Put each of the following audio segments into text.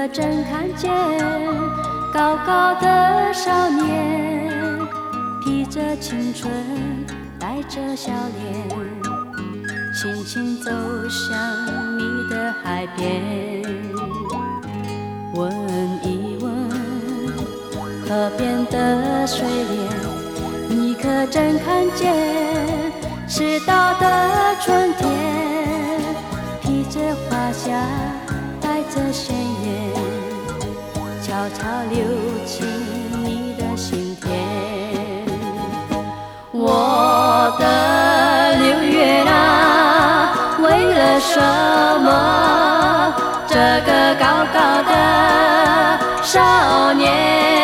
可真看见高高的少年，披着青春，带着笑脸，轻轻走向你的海边。问一问河边的水莲，你可真看见赤道的春天，披着花霞，带着鲜艳，悄悄流进你的心田。我的六月啊，为了什么这个高高的少年，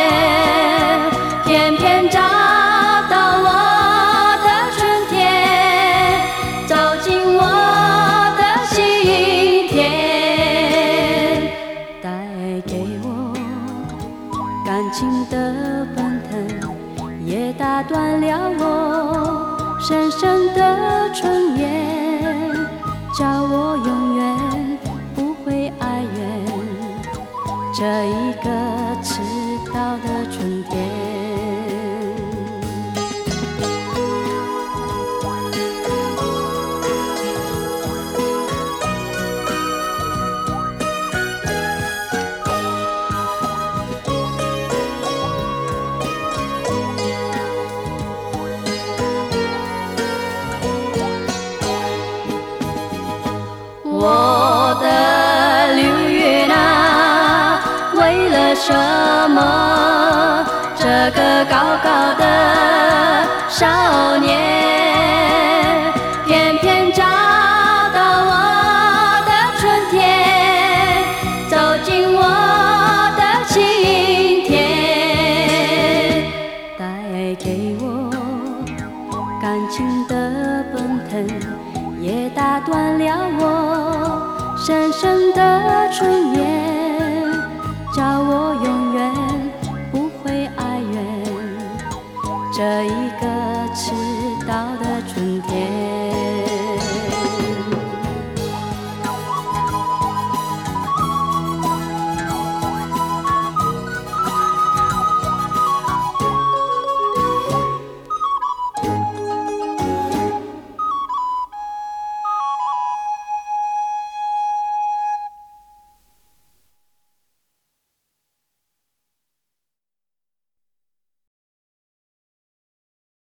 偏偏找到我的春天，走进我的心田，带给我感情的奔腾，也打断了我深深的春眠，叫我永远不会哀怨这一个迟到的春天。我的六月啊，为了什么这个高高的少年，